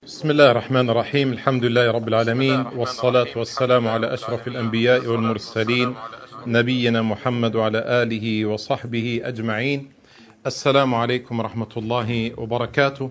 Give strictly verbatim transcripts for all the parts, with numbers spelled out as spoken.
بسم الله الرحمن الرحيم الحمد لله رب العالمين والصلاة والسلام على أشرف الأنبياء والمرسلين نبينا محمد وعلى آله وصحبه أجمعين. Assalamu alaikum wa rahmatullahi wa barakatuh.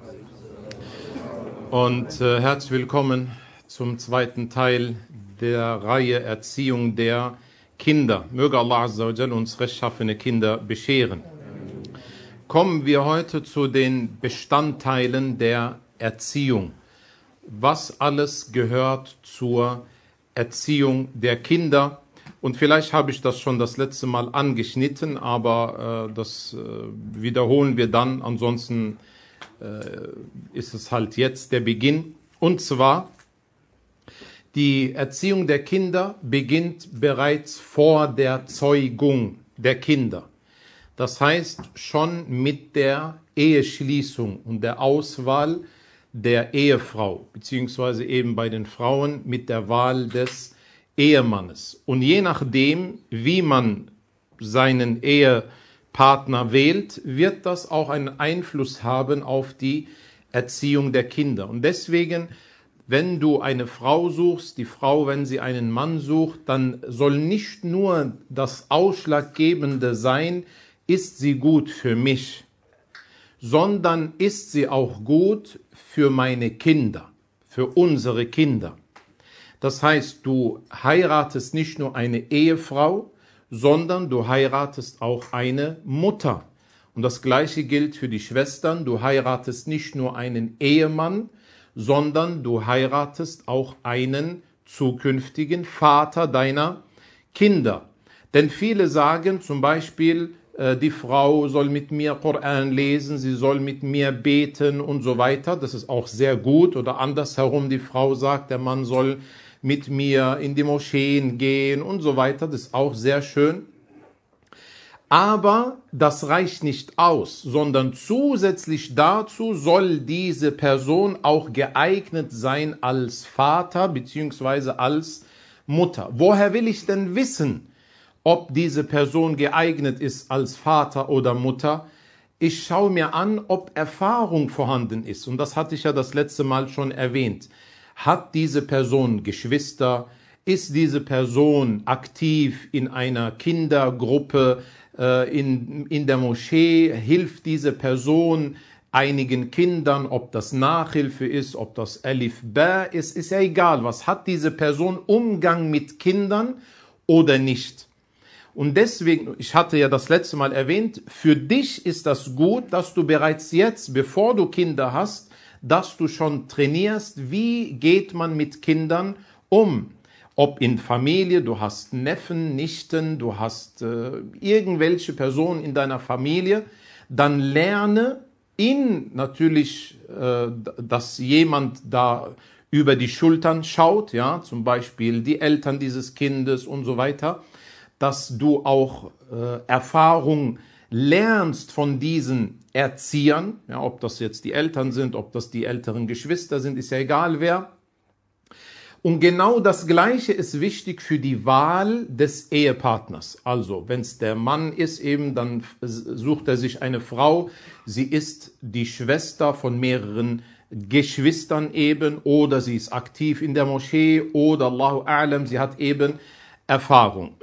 Und äh, herzlich willkommen zum zweiten Teil der Reihe Erziehung der Kinder. Möge Allah Azza wa Jal uns rechtschaffene Kinder bescheren. Kommen wir heute zu den Bestandteilen der Erziehung. Was alles gehört zur Erziehung der Kinder? Und vielleicht habe ich das schon das letzte Mal angeschnitten, aber äh, das äh, wiederholen wir dann. Ansonsten äh, ist es halt jetzt der Beginn. Und zwar, die Erziehung der Kinder beginnt bereits vor der Zeugung der Kinder. Das heißt, schon mit der Eheschließung und der Auswahl der Ehefrau, beziehungsweise eben bei den Frauen mit der Wahl des Ehemannes. Und je nachdem, wie man seinen Ehepartner wählt, wird das auch einen Einfluss haben auf die Erziehung der Kinder. Und deswegen, wenn du eine Frau suchst, die Frau, wenn sie einen Mann sucht, dann soll nicht nur das Ausschlaggebende sein, ist sie gut für mich, sondern ist sie auch gut für meine Kinder, für unsere Kinder. Das heißt, du heiratest nicht nur eine Ehefrau, sondern du heiratest auch eine Mutter. Und das Gleiche gilt für die Schwestern. Du heiratest nicht nur einen Ehemann, sondern du heiratest auch einen zukünftigen Vater deiner Kinder. Denn viele sagen zum Beispiel, die Frau soll mit mir Koran lesen, sie soll mit mir beten und so weiter. Das ist auch sehr gut. Oder andersherum, die Frau sagt, der Mann soll mit mir in die Moscheen gehen und so weiter. Das ist auch sehr schön. Aber das reicht nicht aus, sondern zusätzlich dazu soll diese Person auch geeignet sein als Vater bzw. als Mutter. Woher will ich denn wissen, ob diese Person geeignet ist als Vater oder Mutter? Ich schaue mir an, ob Erfahrung vorhanden ist. Und das hatte ich ja das letzte Mal schon erwähnt. Hat diese Person Geschwister? Ist diese Person aktiv in einer Kindergruppe, äh, in, in der Moschee? Hilft diese Person einigen Kindern, ob das Nachhilfe ist, ob das Alif Ba ist? Ist ja egal. Was hat diese Person Umgang mit Kindern oder nicht? Und deswegen, ich hatte ja das letzte Mal erwähnt, für dich ist das gut, dass du bereits jetzt, bevor du Kinder hast, dass du schon trainierst, wie geht man mit Kindern um. Ob in Familie, du hast Neffen, Nichten, du hast äh, irgendwelche Personen in deiner Familie, dann lerne in natürlich, äh, dass jemand da über die Schultern schaut, ja, zum Beispiel die Eltern dieses Kindes und so weiter, dass du auch äh, Erfahrung lernst von diesen Erziehern, ja, ob das jetzt die Eltern sind, ob das die älteren Geschwister sind, ist ja egal wer. Und genau das Gleiche ist wichtig für die Wahl des Ehepartners. Also, wenn es der Mann ist eben, dann sucht er sich eine Frau, sie ist die Schwester von mehreren Geschwistern eben, oder sie ist aktiv in der Moschee, oder Allahu A'lam, sie hat eben Erfahrung.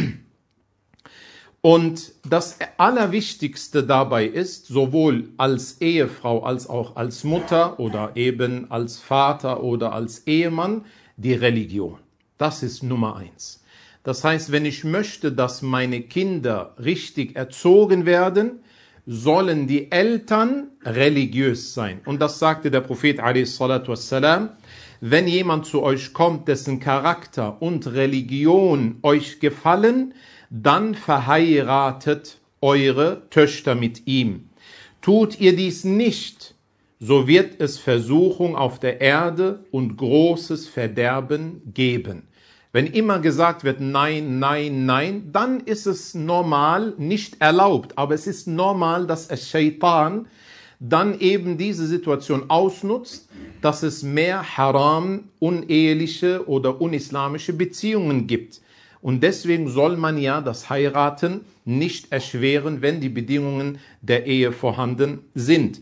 Und das Allerwichtigste dabei ist, sowohl als Ehefrau als auch als Mutter oder eben als Vater oder als Ehemann, die Religion. Das ist Nummer eins. Das heißt, wenn ich möchte, dass meine Kinder richtig erzogen werden, sollen die Eltern religiös sein. Und das sagte der Prophet a.s. Wenn jemand zu euch kommt, dessen Charakter und Religion euch gefallen, dann verheiratet eure Töchter mit ihm. Tut ihr dies nicht, so wird es Versuchung auf der Erde und großes Verderben geben. Wenn immer gesagt wird, nein, nein, nein, dann ist es normal, nicht erlaubt, aber es ist normal, dass es Shaitan dann eben diese Situation ausnutzt, dass es mehr haram, uneheliche oder unislamische Beziehungen gibt. Und deswegen soll man ja das Heiraten nicht erschweren, wenn die Bedingungen der Ehe vorhanden sind.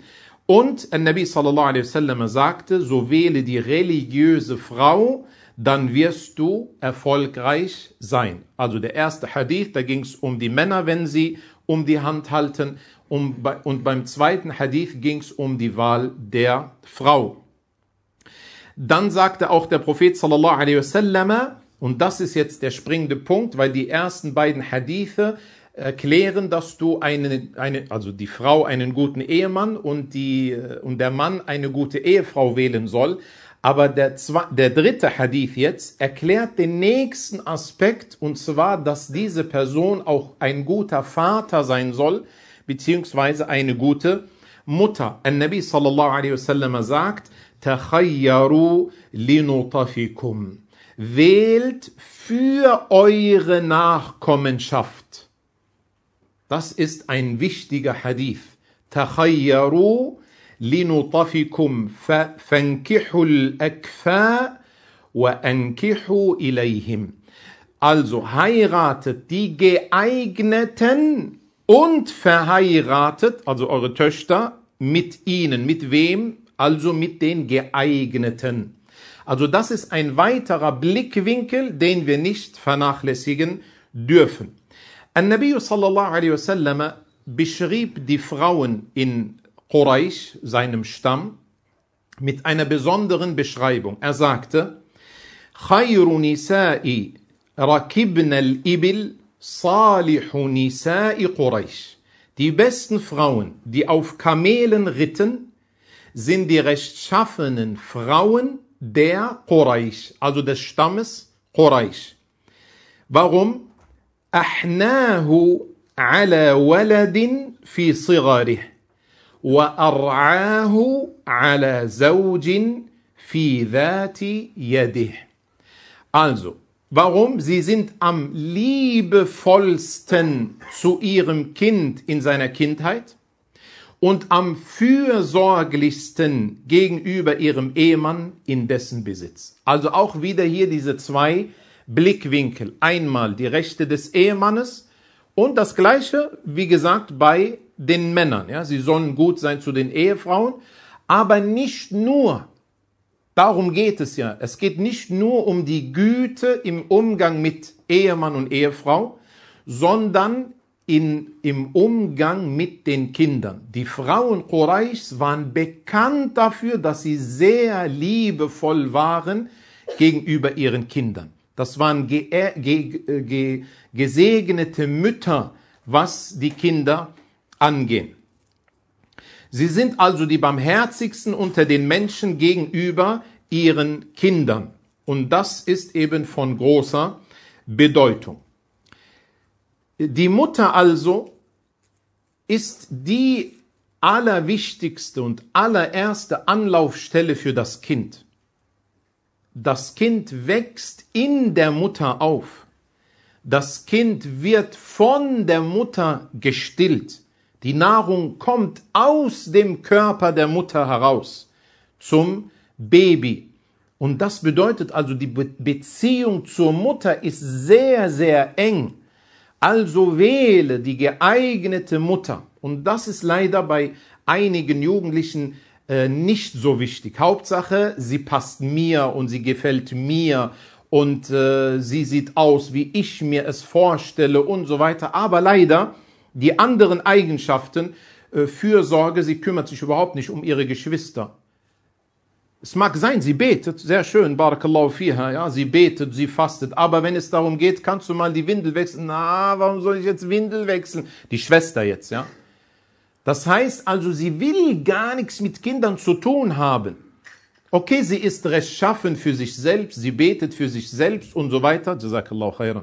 Und Nabi sallallahu alaihi wasallam sagte, so wähle die religiöse Frau, dann wirst du erfolgreich sein. Also der erste Hadith, da ging es um die Männer, wenn sie um die Hand halten. Und beim zweiten Hadith ging es um die Wahl der Frau. Dann sagte auch der Prophet sallallahu alaihi wasallam, und das ist jetzt der springende Punkt, weil die ersten beiden Hadithe erklären, dass du eine, eine, also die Frau einen guten Ehemann und, die, und der Mann eine gute Ehefrau wählen soll. Aber der, der dritte Hadith jetzt erklärt den nächsten Aspekt, und zwar, dass diese Person auch ein guter Vater sein soll, beziehungsweise eine gute Mutter. An-Nabi sallallahu alaihi wasallam sagt, takhayyaru linutafikum. Wählt für eure Nachkommenschaft. Das ist ein wichtiger Hadith. Takhayyaru linutafikum fankihu al-akfa wa ankihu ilayhim. Also heiratet die Geeigneten und verheiratet, also eure Töchter, mit ihnen. Mit wem? Also mit den Geeigneten. Also das ist ein weiterer Blickwinkel, den wir nicht vernachlässigen dürfen. An-Nabi sallallahu alaihi wasallam beschrieb die Frauen in Quraysh, seinem Stamm, mit einer besonderen Beschreibung. Er sagte, Khayru nisa'i rakibna al-ibil salihu nisa'i Quraysh. Die besten Frauen, die auf Kamelen ritten, sind die rechtschaffenen Frauen der Quraysh, also des Stammes Quraysh. Warum? أحناه على ولد في صغره وأرعاه على زوج في ذات يده. Also, warum? Sie sind am liebevollsten zu ihrem Kind in seiner Kindheit und am fürsorglichsten gegenüber ihrem Ehemann in dessen Besitz. Also auch wieder hier diese zwei Blickwinkel. Einmal die Rechte des Ehemannes und das Gleiche, wie gesagt, bei den Männern. Ja, sie sollen gut sein zu den Ehefrauen, aber nicht nur. Darum geht es ja. Es geht nicht nur um die Güte im Umgang mit Ehemann und Ehefrau, sondern in, im Umgang mit den Kindern. Die Frauen Qurayshs waren bekannt dafür, dass sie sehr liebevoll waren gegenüber ihren Kindern. Das waren ge ge ge gesegnete Mütter, was die Kinder angehen. Sie sind also die barmherzigsten unter den Menschen gegenüber ihren Kindern. Und das ist eben von großer Bedeutung. Die Mutter also ist die allerwichtigste und allererste Anlaufstelle für das Kind. Das Kind wächst in der Mutter auf. Das Kind wird von der Mutter gestillt. Die Nahrung kommt aus dem Körper der Mutter heraus zum Baby. Und das bedeutet also, die Be- Beziehung zur Mutter ist sehr, sehr eng. Also wähle die geeignete Mutter. Und das ist leider bei einigen Jugendlichen äh, nicht so wichtig. Hauptsache, sie passt mir und sie gefällt mir und äh, sie sieht aus, wie ich mir es vorstelle und so weiter. Aber leider, die anderen Eigenschaften, äh, Fürsorge, sie kümmert sich überhaupt nicht um ihre Geschwister. Es mag sein, sie betet, sehr schön, Barakallahu fiha, ja, sie betet, sie fastet, aber wenn es darum geht, kannst du mal die Windel wechseln, na, warum soll ich jetzt Windel wechseln? Die Schwester jetzt, ja. Das heißt also, sie will gar nichts mit Kindern zu tun haben. Okay, sie ist rechtschaffen für sich selbst, sie betet für sich selbst und so weiter, Jazakallahu khairan.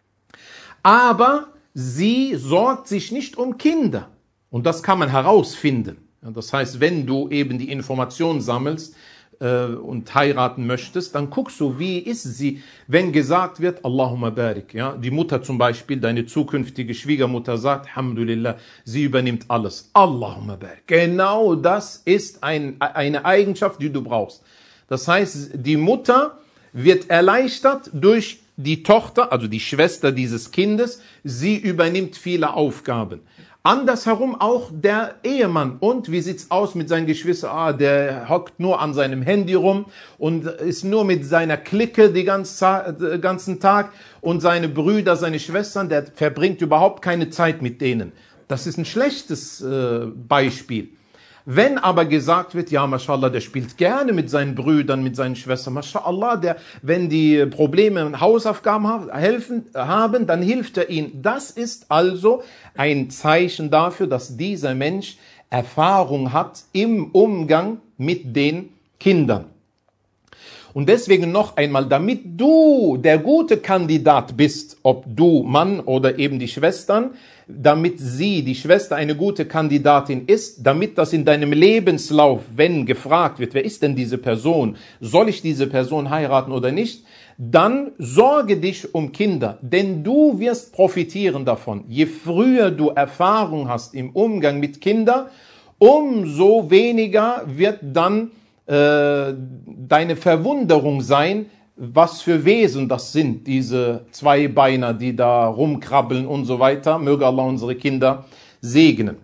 Aber sie sorgt sich nicht um Kinder. Und das kann man herausfinden. Das heißt, wenn du eben die Information sammelst äh, und heiraten möchtest, dann guckst du, wie ist sie, wenn gesagt wird, Allahumma barik. Ja? Die Mutter zum Beispiel, deine zukünftige Schwiegermutter sagt, Alhamdulillah, sie übernimmt alles. Allahumma barik. Genau das ist ein, eine Eigenschaft, die du brauchst. Das heißt, die Mutter wird erleichtert durch die Tochter, also die Schwester dieses Kindes, sie übernimmt viele Aufgaben. Andersherum auch der Ehemann. Und wie sieht's aus mit seinen Geschwistern? Ah, der hockt nur an seinem Handy rum und ist nur mit seiner Clique den ganzen, ganzen Tag und seine Brüder, seine Schwestern, der verbringt überhaupt keine Zeit mit denen. Das ist ein schlechtes äh, Beispiel. Wenn aber gesagt wird, ja, mashallah, der spielt gerne mit seinen Brüdern, mit seinen Schwestern, mashallah, der, wenn die Probleme und Hausaufgaben haben, helfen, haben, dann hilft er ihnen. Das ist also ein Zeichen dafür, dass dieser Mensch Erfahrung hat im Umgang mit den Kindern. Und deswegen noch einmal, damit du der gute Kandidat bist, ob du Mann oder eben die Schwestern, damit sie, die Schwester, eine gute Kandidatin ist, damit das in deinem Lebenslauf, wenn gefragt wird, wer ist denn diese Person, soll ich diese Person heiraten oder nicht, dann sorge dich um Kinder, denn du wirst profitieren davon. Je früher du Erfahrung hast im Umgang mit Kindern, umso weniger wird dann äh, deine Verwunderung sein, was für Wesen das sind, diese Zweibeiner, die da rumkrabbeln und so weiter. Möge Allah unsere Kinder segnen.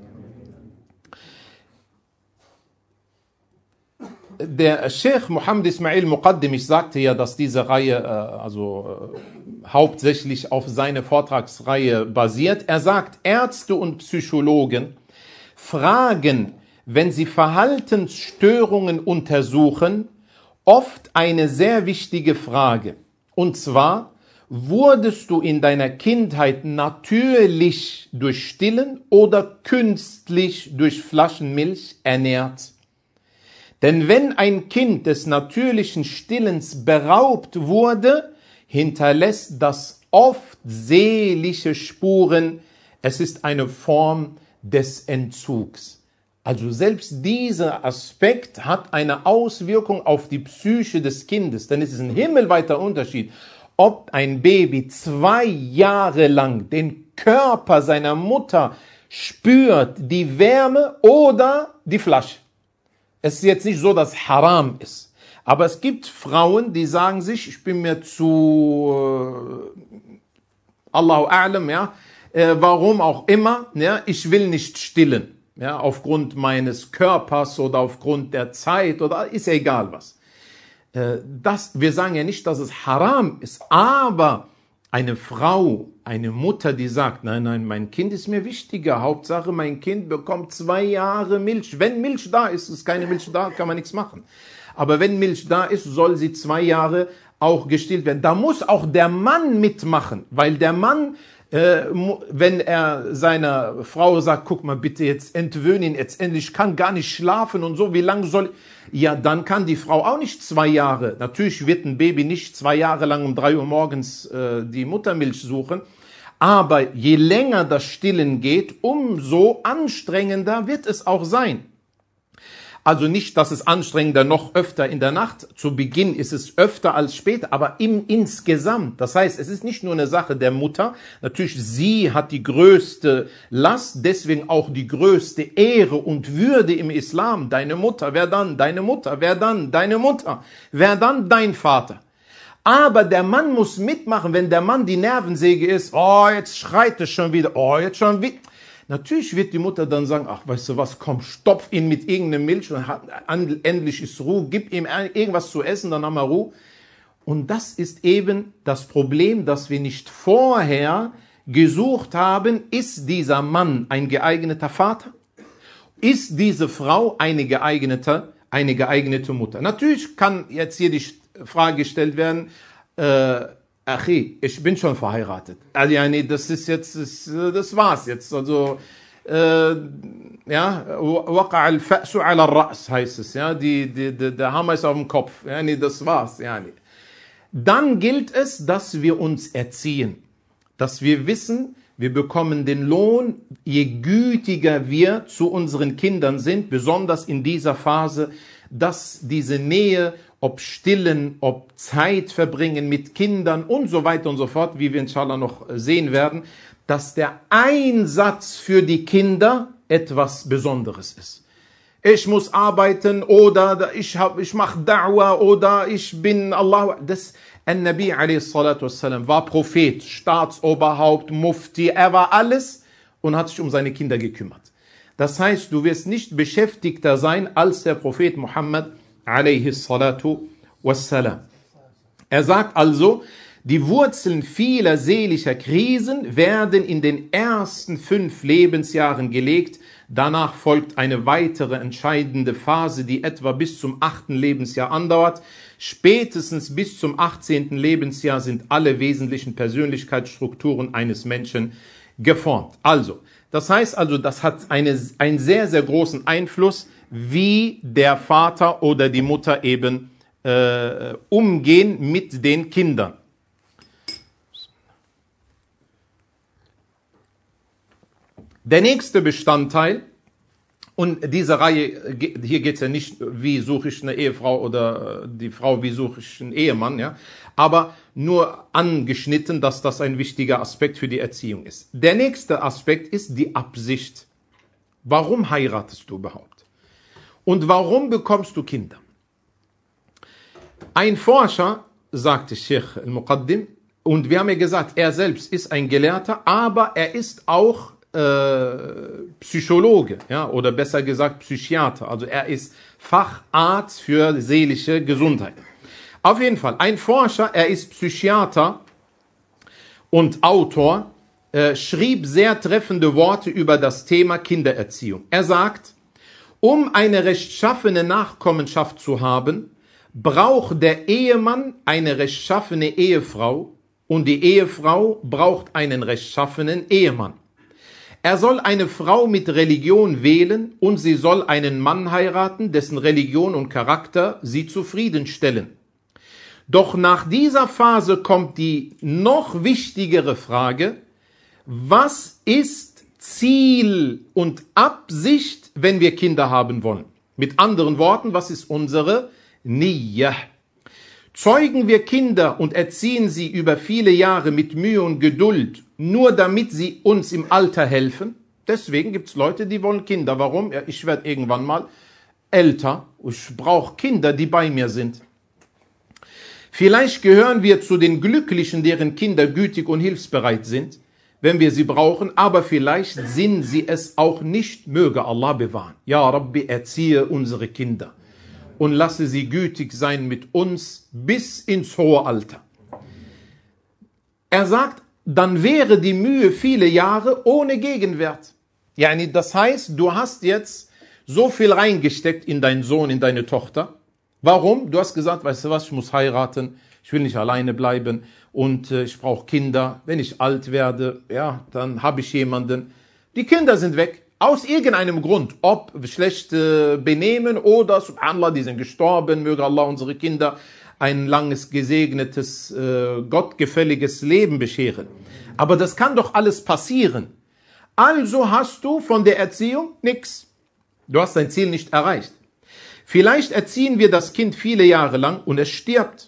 Der Sheikh Muhammad Ismail Muqaddim, ich sagte ja, dass diese Reihe äh, also äh, hauptsächlich auf seine Vortragsreihe basiert. Er sagt, Ärzte und Psychologen fragen, wenn sie Verhaltensstörungen untersuchen, oft eine sehr wichtige Frage. Und zwar, wurdest du in deiner Kindheit natürlich durch Stillen oder künstlich durch Flaschenmilch ernährt? Denn wenn ein Kind des natürlichen Stillens beraubt wurde, hinterlässt das oft seelische Spuren. Es ist eine Form des Entzugs. Also selbst dieser Aspekt hat eine Auswirkung auf die Psyche des Kindes, denn es ist ein himmelweiter Unterschied, ob ein Baby zwei Jahre lang den Körper seiner Mutter spürt, die Wärme oder die Flasche. Es ist jetzt nicht so, dass Haram ist, aber es gibt Frauen, die sagen sich, ich bin mir zu äh, Allahu A'lam, ja, äh, warum auch immer, ja, ich will nicht stillen. Ja, aufgrund meines Körpers oder aufgrund der Zeit oder ist ja egal was. Das, wir sagen ja nicht, dass es haram ist, aber eine Frau, eine Mutter, die sagt, nein, nein, mein Kind ist mir wichtiger, Hauptsache mein Kind bekommt zwei Jahre Milch. Wenn Milch da ist, ist keine Milch da, kann man nichts machen. Aber wenn Milch da ist, soll sie zwei Jahre auch gestillt werden. Da muss auch der Mann mitmachen, weil der Mann, Äh, wenn er seiner Frau sagt, guck mal bitte, jetzt entwöhne ihn, jetzt endlich, ich kann gar nicht schlafen und so, wie lange soll ich? Ja, dann kann die Frau auch nicht zwei Jahre, natürlich wird ein Baby nicht zwei Jahre lang um drei Uhr morgens äh, die Muttermilch suchen, aber je länger das Stillen geht, umso anstrengender wird es auch sein. Also nicht, dass es anstrengender noch öfter in der Nacht, zu Beginn ist es öfter als später, aber im insgesamt. Das heißt, es ist nicht nur eine Sache der Mutter, natürlich sie hat die größte Last, deswegen auch die größte Ehre und Würde im Islam. Deine Mutter, wer dann? Deine Mutter, wer dann? Deine Mutter, wer dann? Dein Vater. Aber der Mann muss mitmachen, wenn der Mann die Nervensäge ist, oh, jetzt schreit es schon wieder, oh, jetzt schon wieder. Natürlich wird die Mutter dann sagen, ach, weißt du was, komm, stopf ihn mit irgendeiner Milch und hat, endlich ist Ruhe, gib ihm irgendwas zu essen, dann haben wir Ruhe. Und das ist eben das Problem, dass wir nicht vorher gesucht haben, ist dieser Mann ein geeigneter Vater? Ist diese Frau eine geeignete, eine geeignete Mutter? Natürlich kann jetzt hier die Frage gestellt werden, äh, Achi, ich bin schon verheiratet. Also ja, nee, das ist jetzt, das, das war's jetzt. Also äh, ja, waqa al-fa'su ala al-ra's heißt es, ja, die, die, die, der Hammer ist auf dem Kopf. Ja, nee, das war's, ja, nee. Dann gilt es, dass wir uns erziehen, dass wir wissen, wir bekommen den Lohn, je gütiger wir zu unseren Kindern sind, besonders in dieser Phase, dass diese Nähe, ob Stillen, ob Zeit verbringen mit Kindern und so weiter und so fort, wie wir inshallah noch sehen werden, dass der Einsatz für die Kinder etwas Besonderes ist. Ich muss arbeiten oder ich, hab, ich mache Da'wah oder ich bin Allah. Das An-Nabi a.s. war Prophet, Staatsoberhaupt, Mufti, er war alles und hat sich um seine Kinder gekümmert. Das heißt, du wirst nicht beschäftigter sein als der Prophet Muhammad alaihi salatu wassalam. Er sagt also, die Wurzeln vieler seelischer Krisen werden in den ersten fünf Lebensjahren gelegt. Danach folgt eine weitere entscheidende Phase, die etwa bis zum achten Lebensjahr andauert. Spätestens bis zum achtzehnten Lebensjahr sind alle wesentlichen Persönlichkeitsstrukturen eines Menschen geformt. Also, das heißt also, das hat eine, einen sehr, sehr großen Einfluss, wie der Vater oder die Mutter eben äh, umgehen mit den Kindern. Der nächste Bestandteil, und diese Reihe, hier geht es ja nicht, wie suche ich eine Ehefrau oder die Frau, wie suche ich einen Ehemann, ja, aber nur angeschnitten, dass das ein wichtiger Aspekt für die Erziehung ist. Der nächste Aspekt ist die Absicht. Warum heiratest du überhaupt? Und warum bekommst du Kinder? Ein Forscher, sagte Sheikh al-Muqaddim, und wir haben ja gesagt, er selbst ist ein Gelehrter, aber er ist auch Äh, Psychologe, ja, oder besser gesagt Psychiater. Also er ist Facharzt für seelische Gesundheit. Auf jeden Fall, ein Forscher, er ist Psychiater und Autor, äh, schrieb sehr treffende Worte über das Thema Kindererziehung. Er sagt, um eine rechtschaffene Nachkommenschaft zu haben, braucht der Ehemann eine rechtschaffene Ehefrau und die Ehefrau braucht einen rechtschaffenen Ehemann. Er soll eine Frau mit Religion wählen und sie soll einen Mann heiraten, dessen Religion und Charakter sie zufriedenstellen. Doch nach dieser Phase kommt die noch wichtigere Frage, was ist Ziel und Absicht, wenn wir Kinder haben wollen? Mit anderen Worten, was ist unsere Niyyah? Zeugen wir Kinder und erziehen sie über viele Jahre mit Mühe und Geduld, nur damit sie uns im Alter helfen? Deswegen gibt es Leute, die wollen Kinder. Warum? Ja, ich werde irgendwann mal älter. Ich brauche Kinder, die bei mir sind. Vielleicht gehören wir zu den Glücklichen, deren Kinder gütig und hilfsbereit sind, wenn wir sie brauchen, aber vielleicht sind sie es auch nicht. Möge Allah bewahren. Ja Rabbi, erziehe unsere Kinder und lasse sie gütig sein mit uns bis ins hohe Alter. Er sagt, dann wäre die Mühe viele Jahre ohne Gegenwert. Yani das heißt, du hast jetzt so viel reingesteckt in deinen Sohn, in deine Tochter. Warum? Du hast gesagt, weißt du was, ich muss heiraten, ich will nicht alleine bleiben und äh, ich brauche Kinder. Wenn ich alt werde, ja, dann habe ich jemanden. Die Kinder sind weg. Aus irgendeinem Grund, ob schlechte Benehmen oder, subhanallah, die sind gestorben, möge Allah unsere Kinder ein langes, gesegnetes, äh, gottgefälliges Leben bescheren. Aber das kann doch alles passieren. Also hast du von der Erziehung nichts. Du hast dein Ziel nicht erreicht. Vielleicht erziehen wir das Kind viele Jahre lang und es stirbt.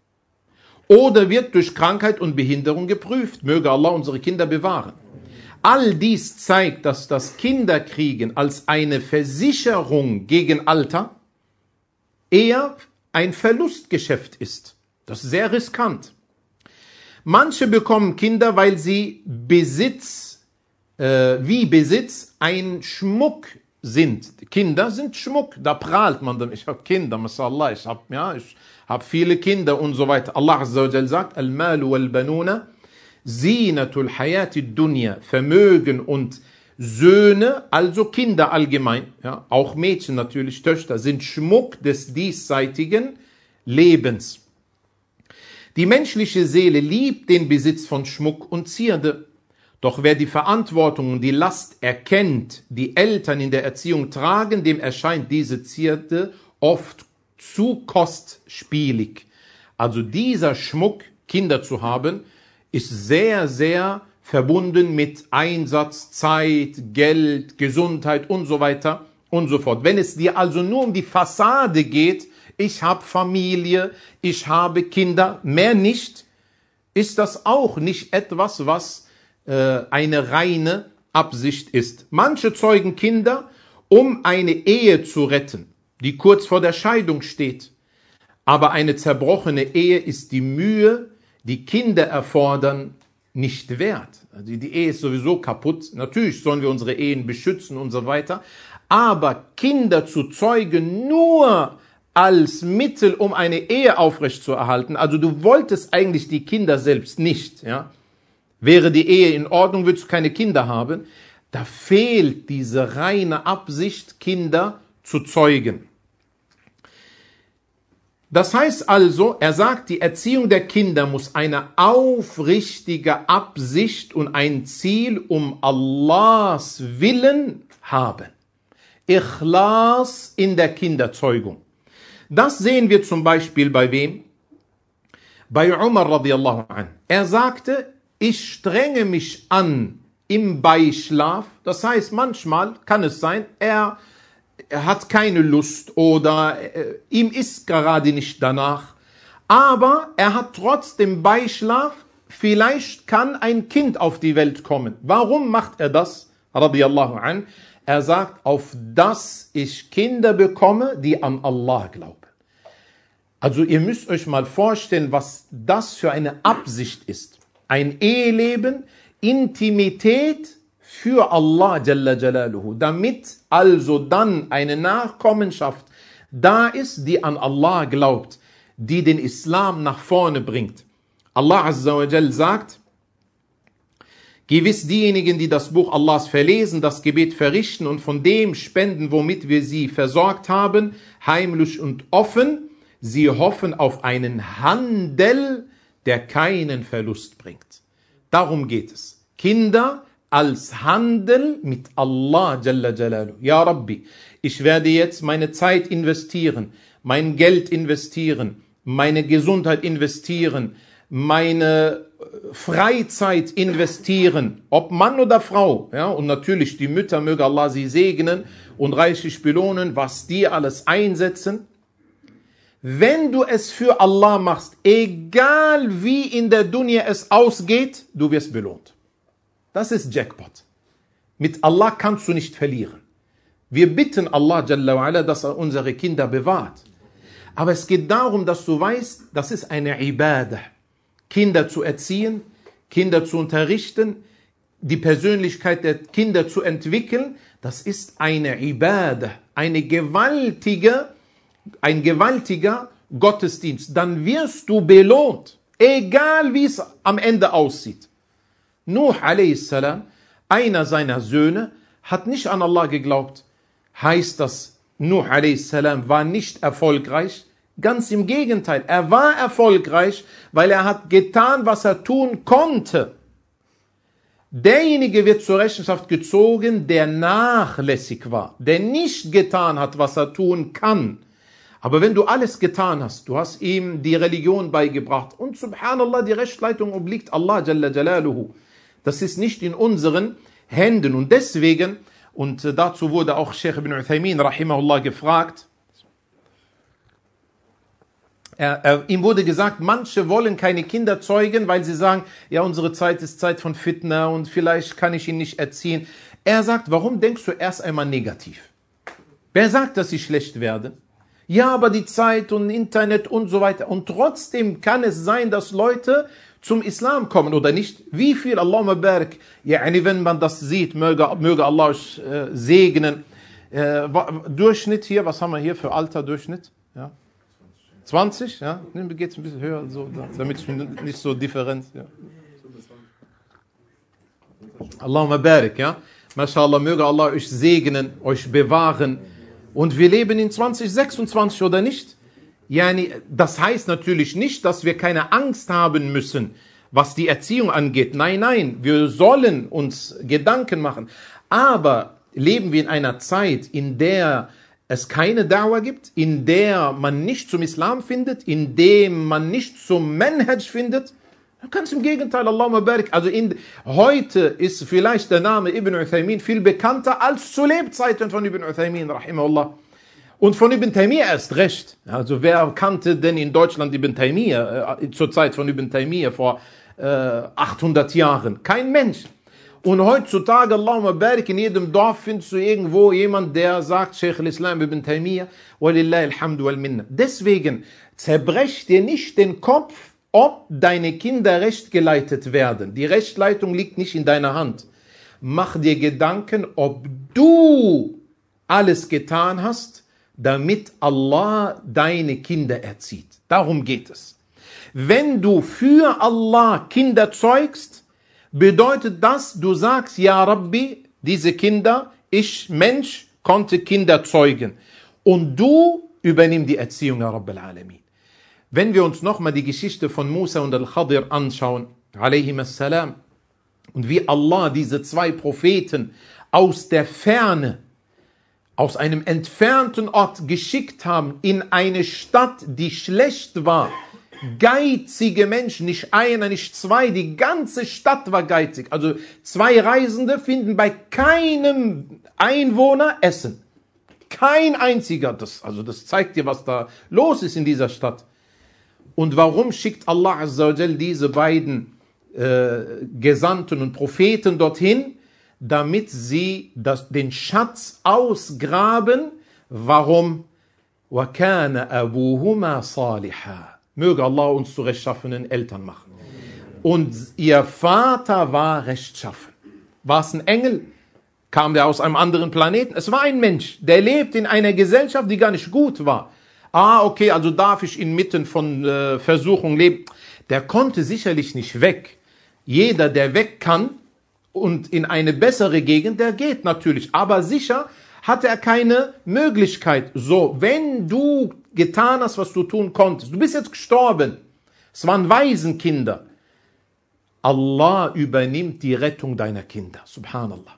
Oder wird durch Krankheit und Behinderung geprüft. Möge Allah unsere Kinder bewahren. All dies zeigt, dass das Kinderkriegen als eine Versicherung gegen Alter eher ein Verlustgeschäft ist. Das ist sehr riskant. Manche bekommen Kinder, weil sie Besitz, äh, wie Besitz ein Schmuck sind. Kinder sind Schmuck, da prahlt man dann. Ich habe Kinder, mashallah, ich habe ja, ich hab viele Kinder und so weiter. Allah Azza wa Jal sagt, Al-Malu wal-Banuna Zinatul Hayati Dunya, Vermögen und Söhne, also Kinder allgemein, ja, auch Mädchen natürlich, Töchter, sind Schmuck des diesseitigen Lebens. Die menschliche Seele liebt den Besitz von Schmuck und Zierde. Doch wer die Verantwortung und die Last erkennt, die Eltern in der Erziehung tragen, dem erscheint diese Zierde oft zu kostspielig. Also dieser Schmuck, Kinder zu haben, ist sehr, sehr verbunden mit Einsatz, Zeit, Geld, Gesundheit und so weiter und so fort. Wenn es dir also nur um die Fassade geht, ich habe Familie, ich habe Kinder, mehr nicht, ist das auch nicht etwas, was äh, eine reine Absicht ist. Manche zeugen Kinder, um eine Ehe zu retten, die kurz vor der Scheidung steht. Aber eine zerbrochene Ehe ist die Mühe, die Kinder erfordern, nicht wert. Also die Ehe ist sowieso kaputt. Natürlich sollen wir unsere Ehen beschützen und so weiter. Aber Kinder zu zeugen nur als Mittel, um eine Ehe aufrechtzuerhalten, also du wolltest eigentlich die Kinder selbst nicht, ja. Wäre die Ehe in Ordnung, würdest du keine Kinder haben. Da fehlt diese reine Absicht, Kinder zu zeugen. Das heißt also, er sagt, die Erziehung der Kinder muss eine aufrichtige Absicht und ein Ziel um Allahs Willen haben. Ikhlas in der Kinderzeugung. Das sehen wir zum Beispiel bei wem? Bei Umar radiallahu anh. Er sagte, ich strenge mich an im Beischlaf. Das heißt, manchmal kann es sein, er, er hat keine Lust oder äh, ihm ist gerade nicht danach. Aber er hat trotzdem Beischlaf. Vielleicht kann ein Kind auf die Welt kommen. Warum macht er das? Radiallahu anh. Er sagt, auf dass ich Kinder bekomme, die an Allah glauben. Also ihr müsst euch mal vorstellen, was das für eine Absicht ist. Ein Eheleben, Intimität für Allah Jalla Jalaluhu, damit also dann eine Nachkommenschaft da ist, die an Allah glaubt, die den Islam nach vorne bringt. Allah Azza wa Jal sagt, gewiss diejenigen, die das Buch Allahs verlesen, das Gebet verrichten und von dem spenden, womit wir sie versorgt haben, heimlich und offen, sie hoffen auf einen Handel, der keinen Verlust bringt. Darum geht es. Kinder als Handel mit Allah Jalla Jalaluhu. Ja Rabbi, ich werde jetzt meine Zeit investieren, mein Geld investieren, meine Gesundheit investieren, meine Freizeit investieren, ob Mann oder Frau, ja, und natürlich die Mütter, möge Allah sie segnen und reichlich belohnen, was die alles einsetzen. Wenn du es für Allah machst, egal wie in der Dunya es ausgeht, du wirst belohnt. Das ist Jackpot. Mit Allah kannst du nicht verlieren. Wir bitten Allah Jalla wa Ala, dass er unsere Kinder bewahrt. Aber es geht darum, dass du weißt, das ist eine Ibadah. Kinder zu erziehen, Kinder zu unterrichten, die Persönlichkeit der Kinder zu entwickeln, das ist eine Ibadah, eine gewaltige, ein gewaltiger Gottesdienst. Dann wirst du belohnt, egal wie es am Ende aussieht. Nuh a.s., einer seiner Söhne, hat nicht an Allah geglaubt. Heißt das, Nuh a.s. war nicht erfolgreich? Ganz im Gegenteil, er war erfolgreich, weil er hat getan, was er tun konnte. Derjenige wird zur Rechenschaft gezogen, der nachlässig war, der nicht getan hat, was er tun kann. Aber wenn du alles getan hast, du hast ihm die Religion beigebracht und subhanallah, die Rechtsleitung obliegt Allah Jalla Jalaluhu. Das ist nicht in unseren Händen und deswegen, und dazu wurde auch Sheikh ibn Uthaymin rahimahullah gefragt, Er, er, ihm wurde gesagt, manche wollen keine Kinder zeugen, weil sie sagen, ja, unsere Zeit ist Zeit von Fitna und vielleicht kann ich ihn nicht erziehen. Er sagt, warum denkst du erst einmal negativ? Wer sagt, dass sie schlecht werden? Ja, aber die Zeit und Internet und so weiter. Und trotzdem kann es sein, dass Leute zum Islam kommen oder nicht. Wie viel, Allahumma barik, ja, wenn man das sieht, möge, möge Allah euch äh, segnen. Äh, Durchschnitt hier, was haben wir hier für Alterdurchschnitt? Ja. zwanzig, ja? Mir geht es ein bisschen höher, so, damit ich nicht so Differenz, ja. Allahumma barik, ja. MashaAllah, möge Allah euch segnen, euch bewahren. Und wir leben in zwanzig sechsundzwanzig oder nicht? Yani, das heißt natürlich nicht, dass wir keine Angst haben müssen, was die Erziehung angeht. Nein, nein, wir sollen uns Gedanken machen. Aber leben wir in einer Zeit, in der es keine Da'wah gibt, in der man nicht zum Islam findet, in dem man nicht zum Manhaj findet, ganz im Gegenteil, Allahumma barik. Also in, heute ist vielleicht der Name Ibn Uthaymin viel bekannter als zu Lebzeiten von Ibn Uthaymin, rahimahullah. Und von Ibn Taymiyyah erst recht. Also wer kannte denn in Deutschland Ibn Taymiyyah, äh, zur Zeit von Ibn Taymiyyah vor äh, achthundert Jahren? Kein Mensch. Und heutzutage, Allahumma barik, in jedem Dorf findest du irgendwo jemand, der sagt, Sheikh al-Islam ibn Taymiyyah, walillahi alhamdu wal minna. Deswegen zerbrech dir nicht den Kopf, ob deine Kinder recht geleitet werden. Die Rechtleitung liegt nicht in deiner Hand. Mach dir Gedanken, ob du alles getan hast, damit Allah deine Kinder erzieht. Darum geht es. Wenn du für Allah Kinder zeugst, bedeutet das, du sagst, ja Rabbi, diese Kinder, ich Mensch, konnte Kinder zeugen. Und du übernimm die Erziehung, ja Rabbil Alamin. Wenn wir uns nochmal die Geschichte von Musa und Al-Khadir anschauen, alayhim assalam, und wie Allah diese zwei Propheten aus der Ferne, aus einem entfernten Ort geschickt haben in eine Stadt, die schlecht war. Geizige Menschen, nicht einer, nicht zwei, die ganze Stadt war geizig. Also zwei Reisende finden bei keinem Einwohner Essen. Kein einziger. Das, also das zeigt dir, was da los ist in dieser Stadt. Und warum schickt Allah Azza wa Jal diese beiden äh, Gesandten und Propheten dorthin? Damit sie das, den Schatz ausgraben. Warum? وَكَانَ أَبُوهُمَا صَالِحًا. Möge Allah uns zu rechtschaffenen Eltern machen. Und ihr Vater war rechtschaffen. War es ein Engel? Kam der aus einem anderen Planeten? Es war ein Mensch, der lebt in einer Gesellschaft, die gar nicht gut war. Ah, okay, also darf ich inmitten von äh, Versuchung leben. Der konnte sicherlich nicht weg. Jeder, der weg kann und in eine bessere Gegend, der geht natürlich. Aber sicher hatte er keine Möglichkeit. So, wenn du getan hast, was du tun konntest, du bist jetzt gestorben. Es waren Waisenkinder. Allah übernimmt die Rettung deiner Kinder. Subhanallah.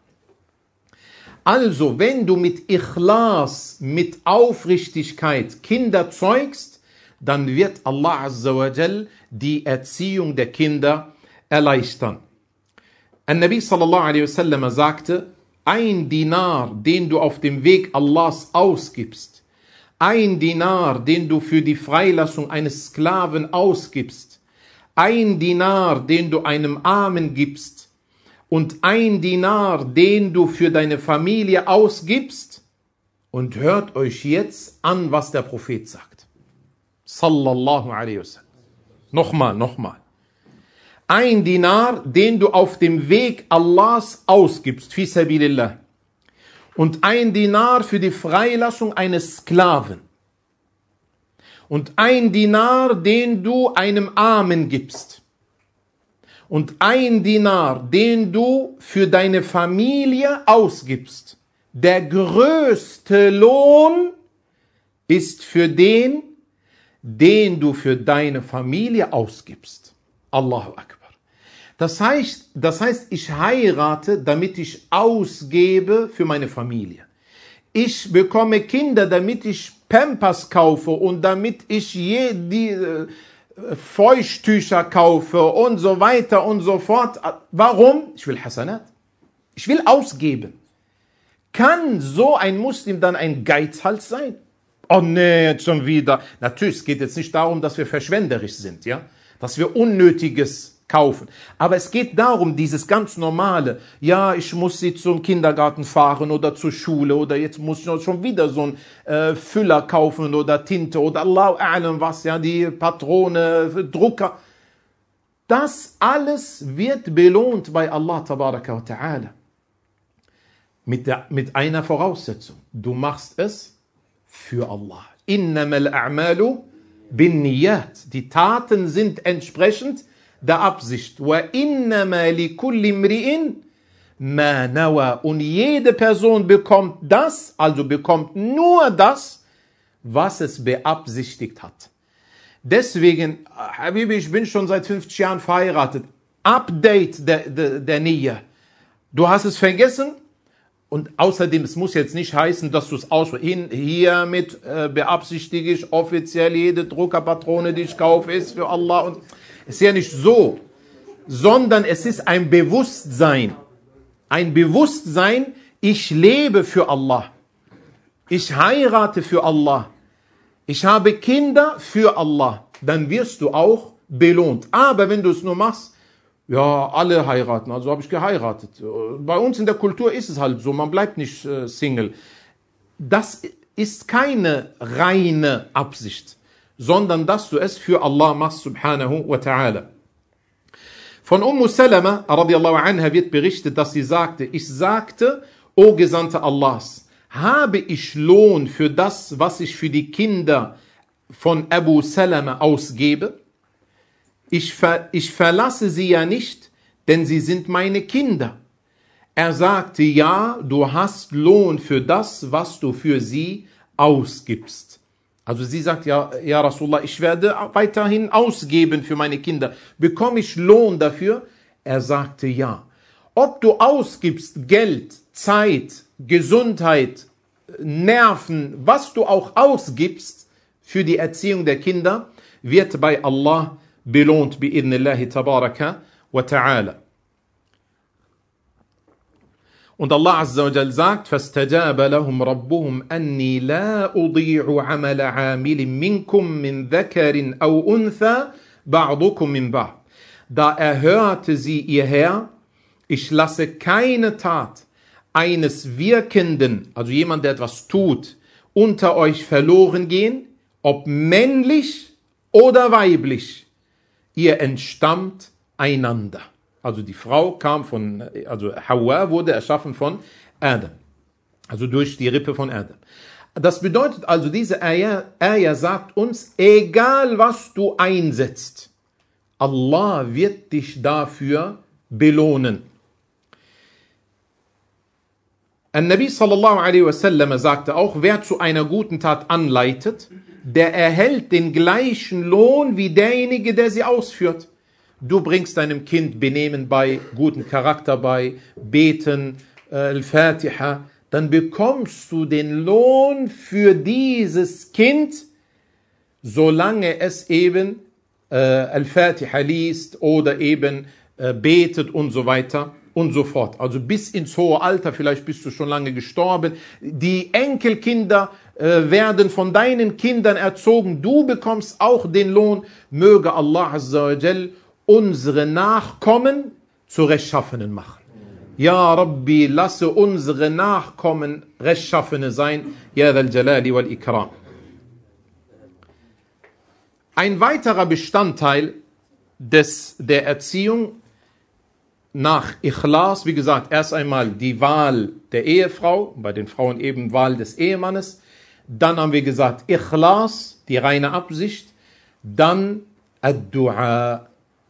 Also, wenn du mit Ikhlas, mit Aufrichtigkeit Kinder zeugst, dann wird Allah Azza wa Jal die Erziehung der Kinder erleichtern. An-Nabi sallallahu alaihi wasallam sagte, ein Dinar, den du auf dem Weg Allahs ausgibst, ein Dinar, den du für die Freilassung eines Sklaven ausgibst, ein Dinar, den du einem Armen gibst und ein Dinar, den du für deine Familie ausgibst, und hört euch jetzt an, was der Prophet sagt. Sallallahu alaihi wasallam. Nochmal, nochmal. Ein Dinar, den du auf dem Weg Allahs ausgibst, fi sabilillah. Und ein Dinar für die Freilassung eines Sklaven. Und ein Dinar, den du einem Armen gibst. Und ein Dinar, den du für deine Familie ausgibst. Der größte Lohn ist für den, den du für deine Familie ausgibst. Allahu Akbar. Das heißt, das heißt, ich heirate, damit ich ausgebe für meine Familie. Ich bekomme Kinder, damit ich Pampers kaufe und damit ich je die äh, Feuchttücher kaufe und so weiter und so fort. Warum? Ich will Hasanat. Ich will ausgeben. Kann so ein Muslim dann ein Geizhals sein? Oh nee, jetzt schon wieder. Natürlich, es geht jetzt nicht darum, dass wir verschwenderisch sind, ja, dass wir Unnötiges kaufen. Aber es geht darum, dieses ganz normale, ja, ich muss sie zum Kindergarten fahren oder zur Schule oder jetzt muss ich schon wieder so einen äh, Füller kaufen oder Tinte oder Allahu a'lam was, ja, die Patrone, Drucker. Das alles wird belohnt bei Allah tabaraka wa ta'ala. Mit, der, mit einer Voraussetzung. Du machst es für Allah. Innamal a'malu bin niyat. Die Taten sind entsprechend der Absicht. Wa innama li kulli imri'in ma nawa. Und jede Person bekommt das, also bekommt nur das, was es beabsichtigt hat. Deswegen, Habibi, ich bin schon seit fünfzig Jahren verheiratet. Update der, der, der Niyya. Du hast es vergessen? Und außerdem, es muss jetzt nicht heißen, dass du es ausführst. Hiermit äh, beabsichtige ich offiziell, jede Druckerpatrone, die ich kaufe, ist für Allah. Und es ist ja nicht so, sondern es ist ein Bewusstsein. Ein Bewusstsein, ich lebe für Allah. Ich heirate für Allah. Ich habe Kinder für Allah. Dann wirst du auch belohnt. Aber wenn du es nur machst, ja, alle heiraten, also habe ich geheiratet. Bei uns in der Kultur ist es halt so, man bleibt nicht äh, Single. Das ist keine reine Absicht, sondern dass du es für Allah machst, subhanahu wa ta'ala. Von Ummu Salama, radiallahu anha, wird berichtet, dass sie sagte, ich sagte, O Gesandter Allahs, habe ich Lohn für das, was ich für die Kinder von Abu Salama ausgebe? Ich, ver, ich verlasse sie ja nicht, denn sie sind meine Kinder. Er sagte, ja, du hast Lohn für das, was du für sie ausgibst. Also sie sagt, ja, ja Rasulullah, ich werde weiterhin ausgeben für meine Kinder. Bekomme ich Lohn dafür? Er sagte, ja. Ob du ausgibst Geld, Zeit, Gesundheit, Nerven, was du auch ausgibst für die Erziehung der Kinder, wird bei Allah belohnt, bi'idnillahi tabaraka wa ta'ala. Und Allah Azza wa Jal sagt, فَاسْتَجَابَ لَهُمْ رَبُّهُمْ أَنِّي لَا أُضِيعُ عَمَلَ عَامِلٍ مِّنْكُمْ مِنْ ذَكَرٍ أَوْ أُنْثَى بَعْضُكُمْ مِنْ بَعْضٍ. Da erhörte sie ihr Herr, ich lasse keine Tat eines Wirkenden, also jemand, der etwas tut, unter euch verloren gehen, ob männlich oder weiblich. Ihr entstammt einander. Also die Frau kam von, also Hawa wurde erschaffen von Adam. Also durch die Rippe von Adam. Das bedeutet also, diese Ayah, Ayah sagt uns, egal was du einsetzt, Allah wird dich dafür belohnen. An-Nabi sallallahu alaihi wasallam sagte auch, wer zu einer guten Tat anleitet, der erhält den gleichen Lohn wie derjenige, der sie ausführt. Du bringst deinem Kind Benehmen bei, guten Charakter bei, Beten, äh, Al-Fatiha, dann bekommst du den Lohn für dieses Kind, solange es eben äh, Al-Fatiha liest oder eben äh, betet und so weiter und so fort. Also bis ins hohe Alter, vielleicht bist du schon lange gestorben. Die Enkelkinder äh, werden von deinen Kindern erzogen. Du bekommst auch den Lohn. Möge Allah Azza wa Jal unsere Nachkommen zu Rechtschaffenen machen. Ja Rabbi, lasse unsere Nachkommen Rechtschaffene sein. Ya Dhal Jalali wal Ikram. Ein weiterer Bestandteil des, der Erziehung nach Ikhlas, wie gesagt, erst einmal die Wahl der Ehefrau, bei den Frauen eben Wahl des Ehemannes. Dann haben wir gesagt Ikhlas, die reine Absicht. Dann Ad-Du'a,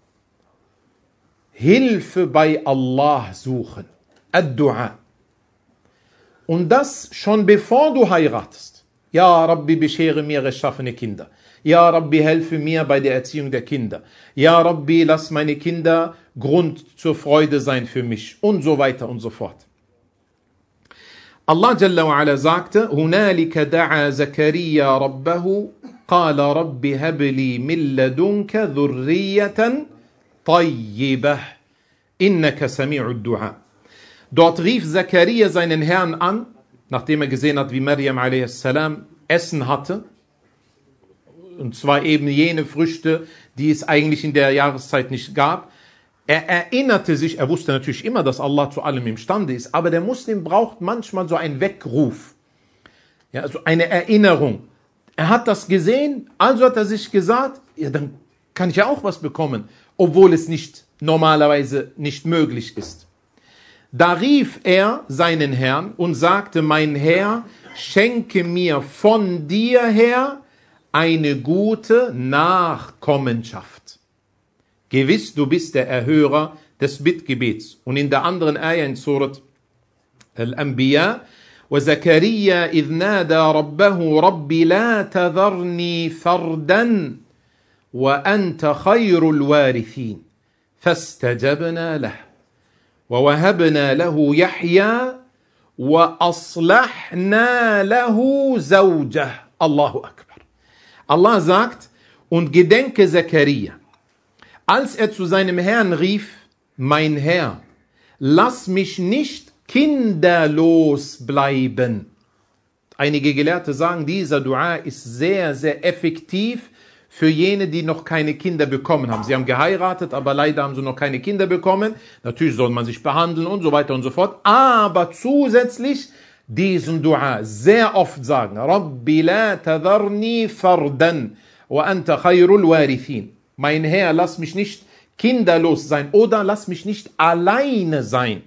Hilfe bei Allah suchen. Ad-Du'a. Und das schon bevor du heiratest. Ja Rabbi, beschere mir rechtschaffene Kinder. Ja Rabbi, helfe mir bei der Erziehung der Kinder. Ja Rabbi, lass meine Kinder Grund zur Freude sein für mich. Und so weiter und so fort. Allah Jalla wa Ala sagte, هُنَالِكَ دَعَى زَكَرِيَّا رَبَّهُ قَالَ رَبِّ هَبْ لِي مِن لَّدُنكَ ذُرِّيَّةً طَيِّبَةً إِنَّكَ سَمِيعُ الدُّعَاء. Dort rief Zakaria seinen Herrn an, nachdem er gesehen hat, wie Maryam a s. Essen hatte. Und zwar eben jene Früchte, die es eigentlich in der Jahreszeit nicht gab. Er erinnerte sich, er wusste natürlich immer, dass Allah zu allem imstande ist, aber der Muslim braucht manchmal so einen Weckruf, ja, also eine Erinnerung. Er hat das gesehen, also hat er sich gesagt, ja, dann kann ich ja auch was bekommen, obwohl es nicht normalerweise nicht möglich ist. Da rief er seinen Herrn und sagte, mein Herr, schenke mir von dir her eine gute Nachkommenschaft. Gewiss, du bist der Erhörer des Bittgebets. Und in der anderen Ayah in Surat Al-Anbiya, وَزَكَرِيَّا إِذْ نَادَى رَبَّهُ رَبِّ لَا تَذَرْنِي فَرْدًا وَأَنْتَ خَيْرُ الْوَارِثِينَ فَاسْتَجَبْنَا لَهُ وَوَهَبْنَا لَهُ يَحْيَى وَأَصْلَحْنَا لَهُ زَوْجَهُ. Allahu Akbar. Allah sagt, und gedenke Zakaria, als er zu seinem Herrn rief, mein Herr, lass mich nicht kinderlos bleiben. Einige Gelehrte sagen, dieser Dua ist sehr, sehr effektiv für jene, die noch keine Kinder bekommen haben. Sie haben geheiratet, aber leider haben sie noch keine Kinder bekommen. Natürlich soll man sich behandeln und so weiter und so fort. Aber zusätzlich diesen Dua sehr oft sagen, Rabbi la tadharni fardan. wa anta khayrul warithin. Mein Herr, lass mich nicht kinderlos sein oder lass mich nicht alleine sein,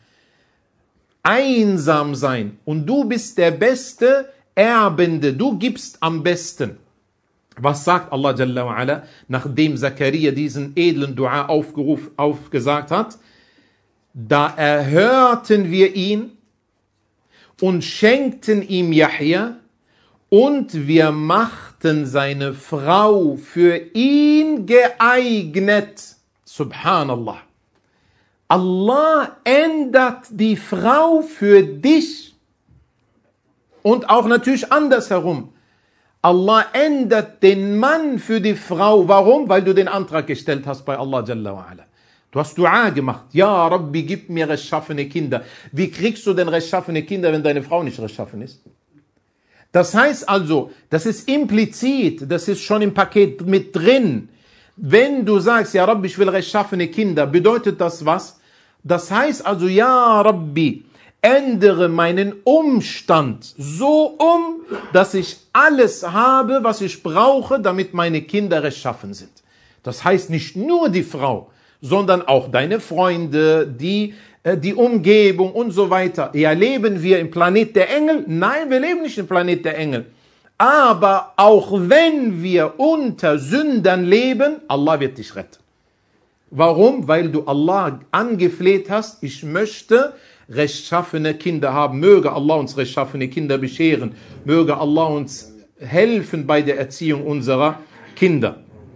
einsam sein. Und du bist der beste Erbende, du gibst am besten. Was sagt Allah Jalla wa Ala, nachdem Zakaria diesen edlen Dua aufgeruf, aufgesagt hat? Da erhörten wir ihn und schenkten ihm Yahya und wir machten seine Frau für ihn geeignet. Subhanallah. Allah ändert die Frau für dich. Und auch natürlich andersherum. Allah ändert den Mann für die Frau. Warum? Weil du den Antrag gestellt hast bei Allah Jalla wa Ala. Du hast Dua gemacht. Ja, Rabbi, gib mir rechtschaffene Kinder. Wie kriegst du denn rechtschaffene Kinder, wenn deine Frau nicht rechtschaffen ist? Das heißt also, das ist implizit, das ist schon im Paket mit drin. Wenn du sagst, ja Rabbi, ich will rechtschaffene Kinder, bedeutet das was? Das heißt also, ja Rabbi, ändere meinen Umstand so um, dass ich alles habe, was ich brauche, damit meine Kinder rechtschaffen sind. Das heißt nicht nur die Frau, sondern auch deine Freunde, die, äh, die Umgebung und so weiter. Ja, leben wir im Planet der Engel? Nein, wir leben nicht im Planet der Engel. Aber auch wenn wir unter Sündern leben, Allah wird dich retten. Warum? Weil du Allah angefleht hast, ich möchte rechtschaffene Kinder haben. Möge Allah uns rechtschaffene Kinder bescheren. Möge Allah uns helfen bei der Erziehung unserer Kinder.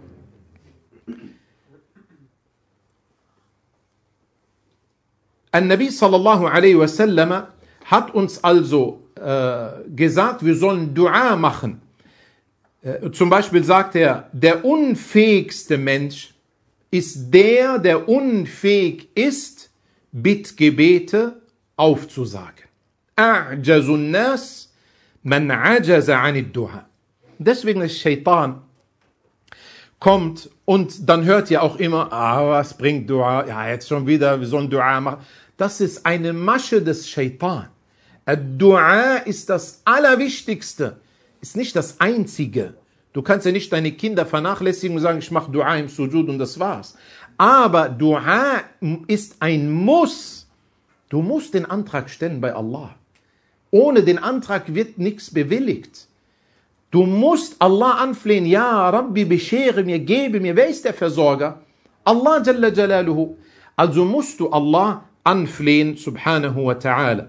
An-Nabi sallallahu alaihi wasallam hat uns also äh, gesagt, wir sollen Dua machen. Äh, zum Beispiel sagt er, der unfähigste Mensch ist der, der unfähig ist, Bittgebete aufzusagen. A'jazun nas man ajaza anid du'a. Deswegen ist Shaitan kommt und dann hört ihr auch immer, ah, was bringt Dua? Ja, jetzt schon wieder, wir sollen Dua machen. Das ist eine Masche des Shaitan. Dua ist das Allerwichtigste, ist nicht das Einzige. Du kannst ja nicht deine Kinder vernachlässigen und sagen, ich mache Dua im Sujud und das war's. Aber Dua ist ein Muss. Du musst den Antrag stellen bei Allah. Ohne den Antrag wird nichts bewilligt. Du musst Allah anflehen, ja Rabbi, beschere mir, gebe mir. Wer ist der Versorger? Allah Jalla Jalaluhu. Also musst du Allah anflehen, subhanahu wa ta'ala.